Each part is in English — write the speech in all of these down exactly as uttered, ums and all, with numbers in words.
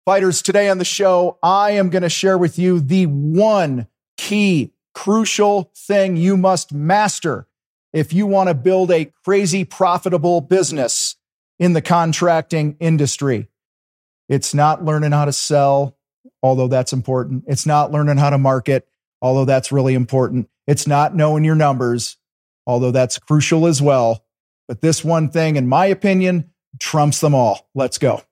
Fighters, today on the show, I am going to share with you the one key, crucial thing you must master if you want to build a crazy profitable business in the contracting industry. It's not learning how to sell, although that's important. It's not learning how to market, although that's really important. It's not knowing your numbers, although that's crucial as well. But this one thing, in my opinion, trumps them all. Let's go.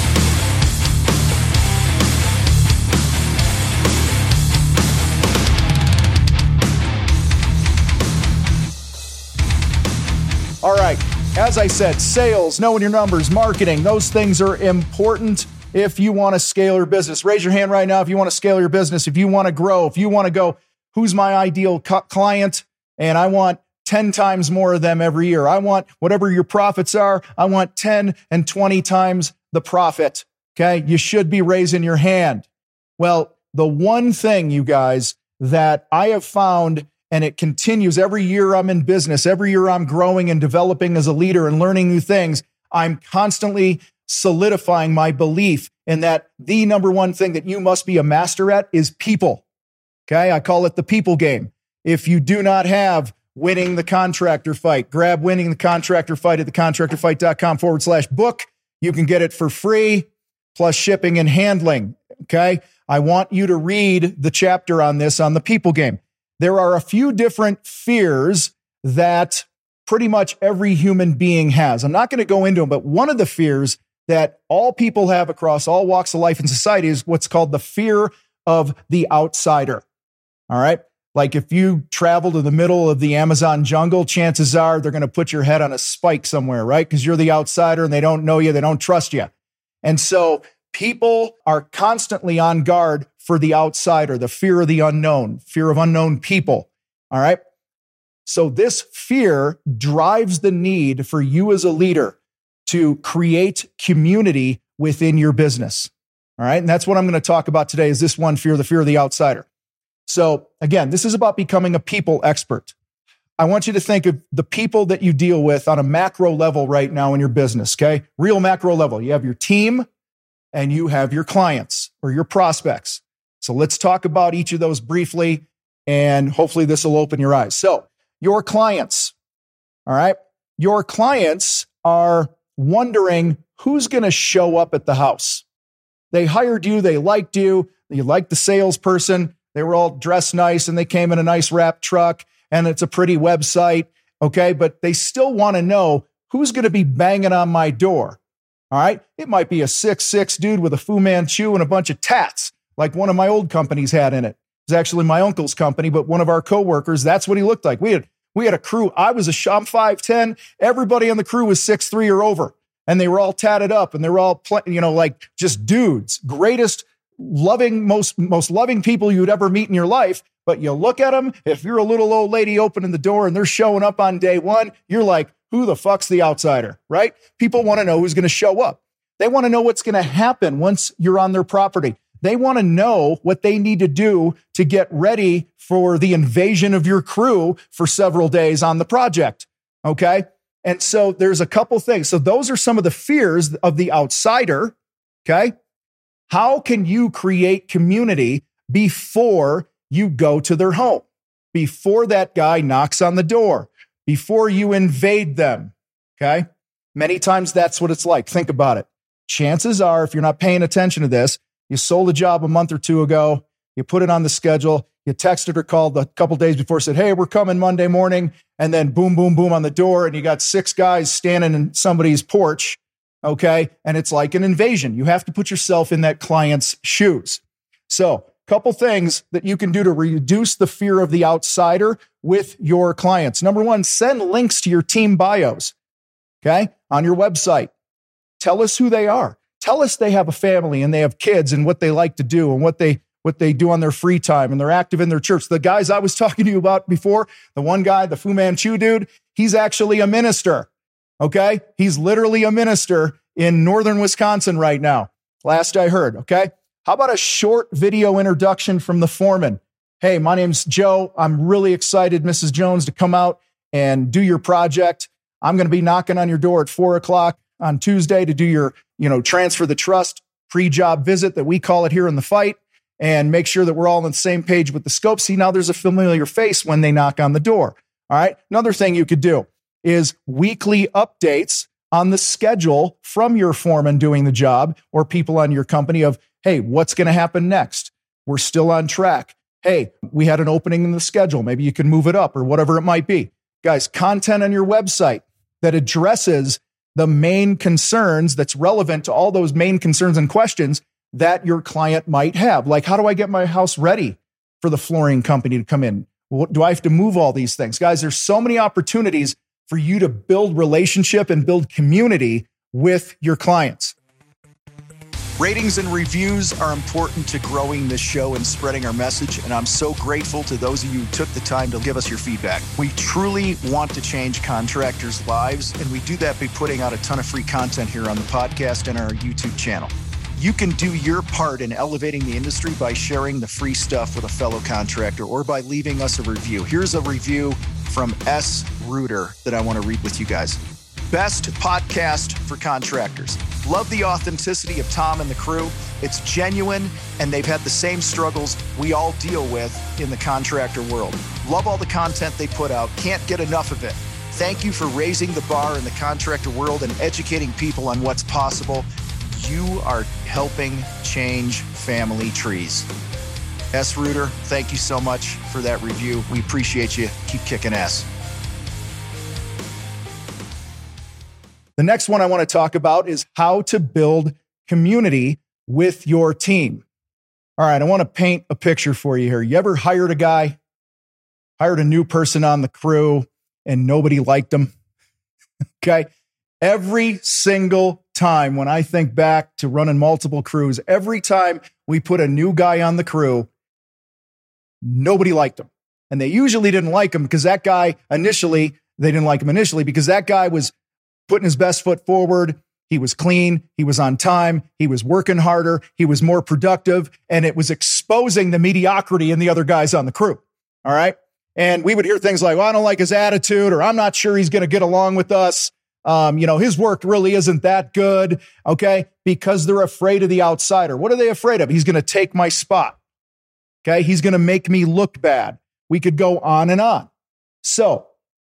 All right, as I said, sales, knowing your numbers, marketing, those things are important if you want to scale your business. Raise your hand right now if you want to scale your business, if you want to grow, if you want to go, who's my ideal client? And I want ten times more of them every year. I want whatever your profits are, I want ten and twenty times the profit. Okay, you should be raising your hand. Well, the one thing, you guys, that I have found, and it continues every year I'm in business, every year I'm growing and developing as a leader and learning new things, I'm constantly solidifying my belief in that the number one thing that you must be a master at is people. Okay, I call it the people game. If you do not have Winning the Contractor Fight, grab Winning the Contractor Fight at thecontractorfight.com forward slash book. You can get it for free, plus shipping and handling. Okay, I want you to read the chapter on this on the people game. There are a few different fears that pretty much every human being has. I'm not going to go into them, but one of the fears that all people have across all walks of life and society is what's called the fear of the outsider. All right. Like if you travel to the middle of the Amazon jungle, chances are they're going to put your head on a spike somewhere, right? Because you're the outsider and they don't know you, they don't trust you. And so people are constantly on guard for the outsider, the fear of the unknown, fear of unknown people. All right. So this fear drives the need for you as a leader to create community within your business. All right. And that's what I'm going to talk about today is this one fear, the fear of the outsider. So again, this is about becoming a people expert. I want you to think of the people that you deal with on a macro level right now in your business. Okay. Real macro level. You have your team and you have your clients or your prospects. So let's talk about each of those briefly, and hopefully this will open your eyes. So your clients, all right, your clients are wondering who's going to show up at the house. They hired you, they liked you, you liked the salesperson, they were all dressed nice and they came in a nice wrapped truck and it's a pretty website, okay, but they still want to know who's going to be banging on my door. All right, it might be a six foot six dude with a Fu Manchu and a bunch of tats, like one of my old companies had in it. It was actually my uncle's company, but one of our coworkers, that's what he looked like. We had we had a crew. I was a I'm five ten. Everybody on the crew was six three or over, and they were all tatted up, and they were all you know like just dudes, greatest, loving, most most loving people you'd ever meet in your life. But you look at them. If you're a little old lady opening the door and they're showing up on day one, you're like, who the fuck's the outsider, right? People want to know who's going to show up. They want to know what's going to happen once you're on their property. They want to know what they need to do to get ready for the invasion of your crew for several days on the project. Okay. And so there's a couple things. So those are some of the fears of the outsider. Okay. How can you create community before you go to their home, before that guy knocks on the door, before you invade them? Okay. Many times that's what it's like. Think about it. Chances are, if you're not paying attention to this, you sold a job a month or two ago, you put it on the schedule, you texted or called a couple days before, said, hey, we're coming Monday morning. And then boom, boom, boom on the door. And you got six guys standing in somebody's porch. Okay. And it's like an invasion. You have to put yourself in that client's shoes. So a couple things that you can do to reduce the fear of the outsider with your clients. Number one, send links to your team bios. Okay. On your website. Tell us who they are. Tell us they have a family and they have kids and what they like to do and what they what they do on their free time and they're active in their church. The guys I was talking to you about before, the one guy, the Fu Manchu dude, he's actually a minister, okay? He's literally a minister in northern Wisconsin right now, last I heard, okay? How about a short video introduction from the foreman? Hey, my name's Joe. I'm really excited, Missus Jones, to come out and do your project. I'm going to be knocking on your door at four o'clock on Tuesday to do your, you know, transfer the trust pre-job visit that we call it here in the fight, and make sure that we're all on the same page with the scope. See, now there's a familiar face when they knock on the door. All right. Another thing you could do is weekly updates on the schedule from your foreman doing the job or people on your company of, hey, what's going to happen next? We're still on track. Hey, we had an opening in the schedule. Maybe you can move it up or whatever it might be. Guys, content on your website that addresses the main concerns that's relevant to all those main concerns and questions that your client might have. Like, how do I get my house ready for the flooring company to come in? What, do I have to move all these things? Guys, there's so many opportunities for you to build relationship and build community with your clients. Ratings and reviews are important to growing this show and spreading our message, and I'm so grateful to those of you who took the time to give us your feedback. We truly want to change contractors' lives, and we do that by putting out a ton of free content here on the podcast and our YouTube channel. You can do your part in elevating the industry by sharing the free stuff with a fellow contractor or by leaving us a review. Here's a review from S. Reuter that I want to read with you guys. Best podcast for contractors. Love the authenticity of Tom and the crew. It's genuine, and they've had the same struggles we all deal with in the contractor world. Love all the content they put out. Can't get enough of it. Thank you for raising the bar in the contractor world and educating people on what's possible. You are helping change family trees. S. Reuter, thank you so much for that review. We appreciate you. Keep kicking ass. The next one I want to talk about is how to build community with your team. All right, I want to paint a picture for you here. You ever hired a guy, hired a new person on the crew, and nobody liked him? Okay. Every single time when I think back to running multiple crews, every time we put a new guy on the crew, nobody liked him. And they usually didn't like him because that guy initially, they didn't like him initially because that guy was putting his best foot forward. He was clean. He was on time. He was working harder. He was more productive. And it was exposing the mediocrity in the other guys on the crew. All right. And we would hear things like, well, I don't like his attitude, or I'm not sure he's going to get along with us. Um, you know, his work really isn't that good. Okay. Because they're afraid of the outsider. What are they afraid of? He's going to take my spot. Okay. He's going to make me look bad. We could go on and on. So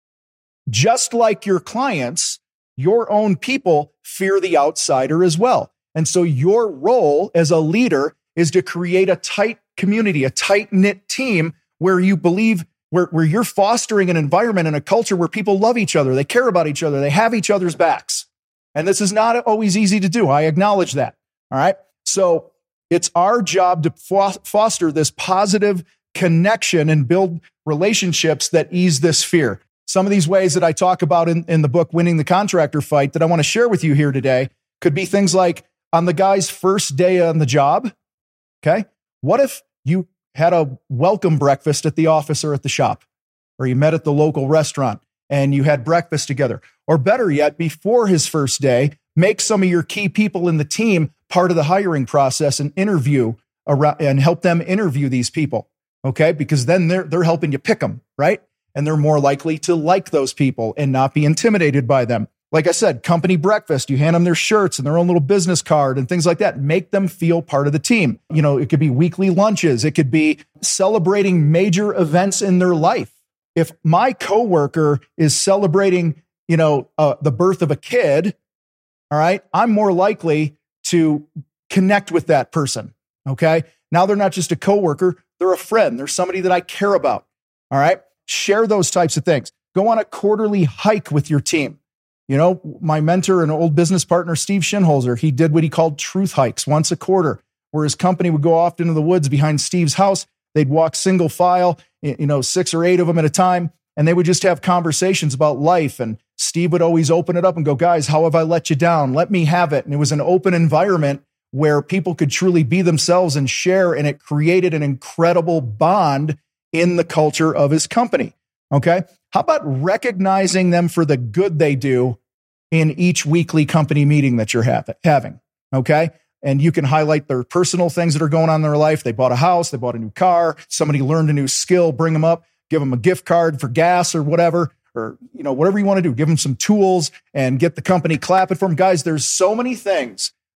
just like your clients, your own people fear the outsider as well. And so your role as a leader is to create a tight community, a tight-knit team where you believe, where, where you're fostering an environment and a culture where people love each other, they care about each other, they have each other's backs. And this is not always easy to do. I acknowledge that. All right. So it's our job to fo- foster this positive connection and build relationships that ease this fear. Some of these ways that I talk about in, in the book, Winning the Contractor Fight, that I want to share with you here today could be things like on the guy's first day on the job. Okay. What if you had a welcome breakfast at the office or at the shop, or you met at the local restaurant and you had breakfast together? Or better yet, before his first day, make some of your key people in the team part of the hiring process and interview around, and help them interview these people. Okay. Because then they're, they're helping you pick them, right? And they're more likely to like those people and not be intimidated by them. Like I said, company breakfast, you hand them their shirts and their own little business card and things like that. Make them feel part of the team. You know, it could be weekly lunches. It could be celebrating major events in their life. If my coworker is celebrating, you know, uh, the birth of a kid, all right, I'm more likely to connect with that person. Okay. Now they're not just a coworker, they're a friend. They're somebody that I care about. All right. Share those types of things. Go on a quarterly hike with your team. You know, my mentor and old business partner, Steve Shinholzer, he did what he called truth hikes once a quarter, where his company would go off into the woods behind Steve's house. They'd walk single file, you know, six or eight of them at a time, and they would just have conversations about life. And Steve would always open it up and go, guys, how have I let you down? Let me have it. And it was an open environment where people could truly be themselves and share, and it created an incredible bond in the culture of his company. Okay. How about recognizing them for the good they do in each weekly company meeting that you're have, having? Okay. And you can highlight their personal things that are going on in their life. They bought a house, they bought a new car, somebody learned a new skill, bring them up, give them a gift card for gas or whatever, or, you know, whatever you want to do, give them some tools and get the company clapping for them. Guys, there's so many things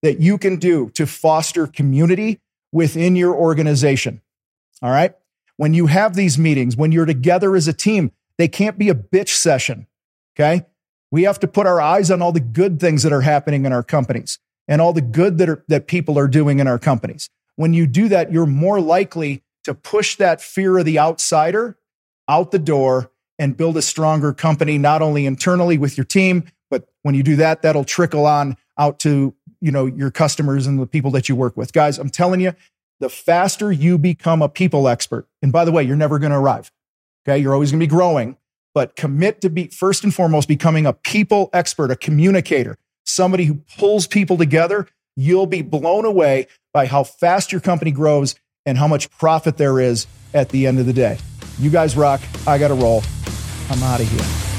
that you can do to foster community within your organization. All right. When you have these meetings, when you're together as a team, they can't be a bitch session. Okay. We have to put our eyes on all the good things that are happening in our companies and all the good that are, that people are doing in our companies. When you do that, you're more likely to push that fear of the outsider out the door and build a stronger company, not only internally with your team, but when you do that, that'll trickle on out to, you know, your customers and the people that you work with. Guys, I'm telling you, the faster you become a people expert, and by the way, you're never going to arrive. Okay. You're always going to be growing, but commit to be first and foremost, becoming a people expert, a communicator, somebody who pulls people together. You'll be blown away by how fast your company grows and how much profit there is at the end of the day. You guys rock. I got to roll. I'm out of here.